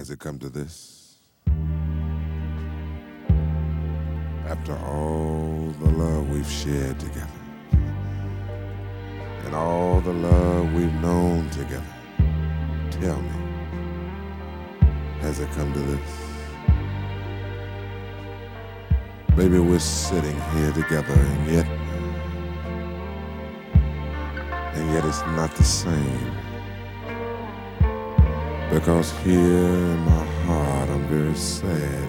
Has it come to this? After all the love we've shared together and all the love we've known together, tell me, has it come to this? Maybe we're sitting here together and yet it's not the same. Because here in my heart I'm very sad.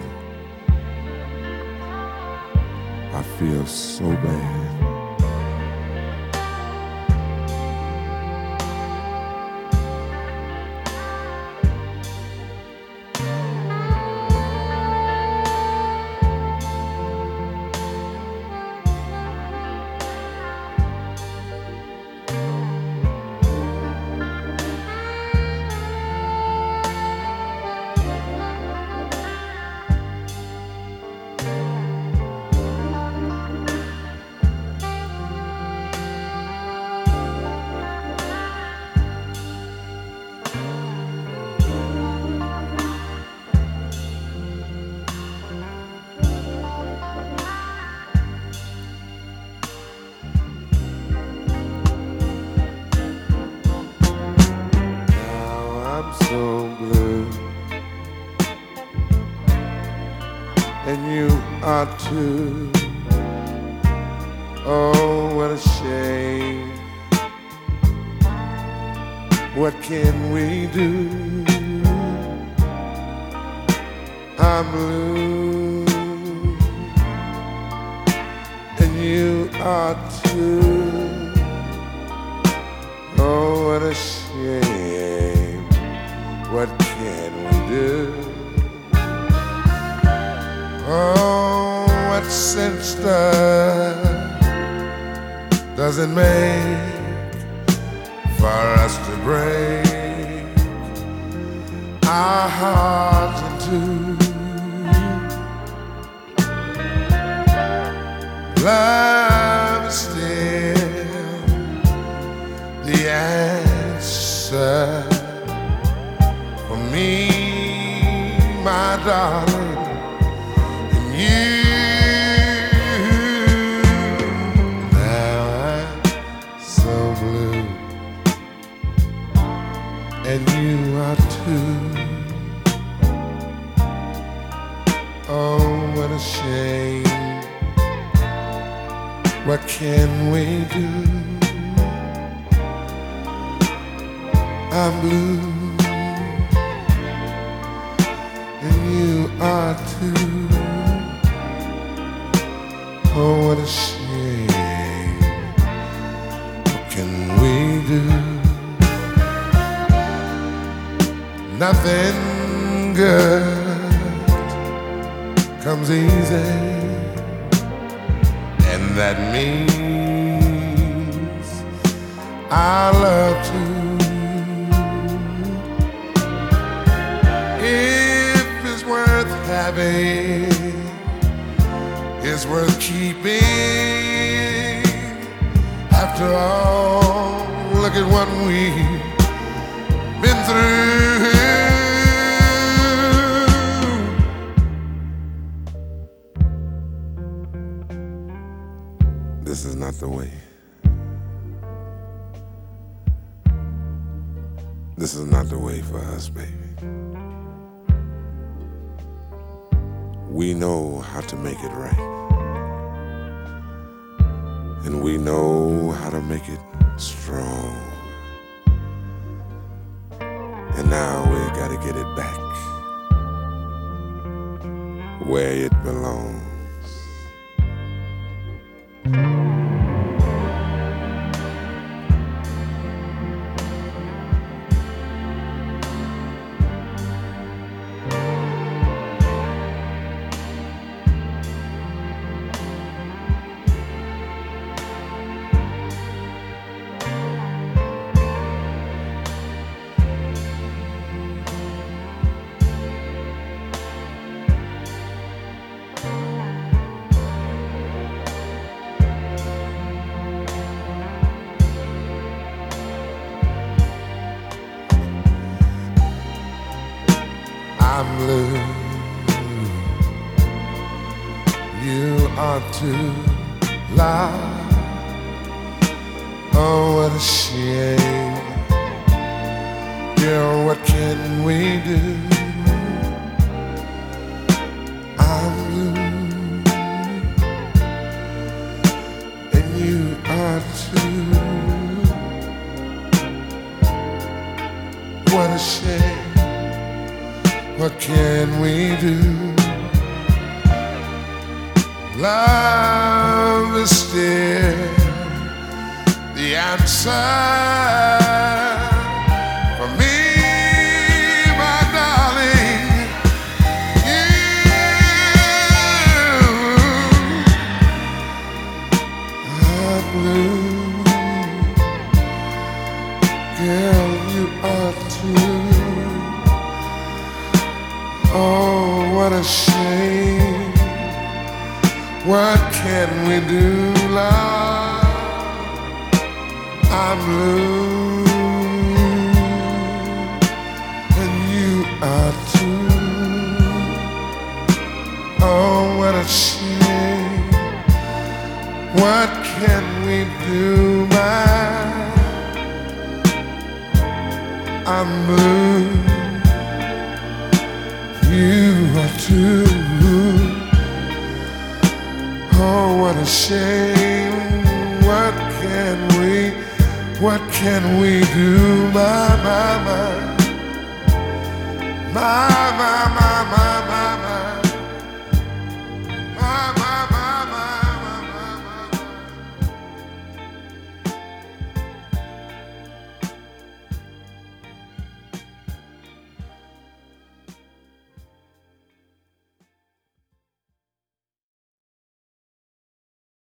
I feel so bad. So blue, and you are too. Oh, what a shame. What can we do? I'm blue, and you are too. Oh, what a shame. What can we do? Oh, what sense does it make for us to break our hearts in two? Love is still the answer. Me, my darling, and you. Now I'm so blue, and you are too. Oh, what a shame. What can we do? I'm blue, you are too. Oh, what a shame. What can we do? Nothing good comes easy, and that means our love too. Having is worth keeping. After all, look at what we've been through. This is not the way. This is not the way for us, baby. We know how to make it right, and we know how to make it strong. And now we gotta get it back where it belongs. I'm blue. You are too loud. Oh, what a shame. Girl, what can we do? I'm blue, and you are too. What a shame. What can we do? Love is still the answer for me, my darling. You are blue, girl, you are too. Oh, what a shame. What can we do, love? I'm blue, and you are too. Oh, what a shame. What can we do, my? I'm blue, you are too. Oh, what a shame. What can we do, my, my, my, my, my, my.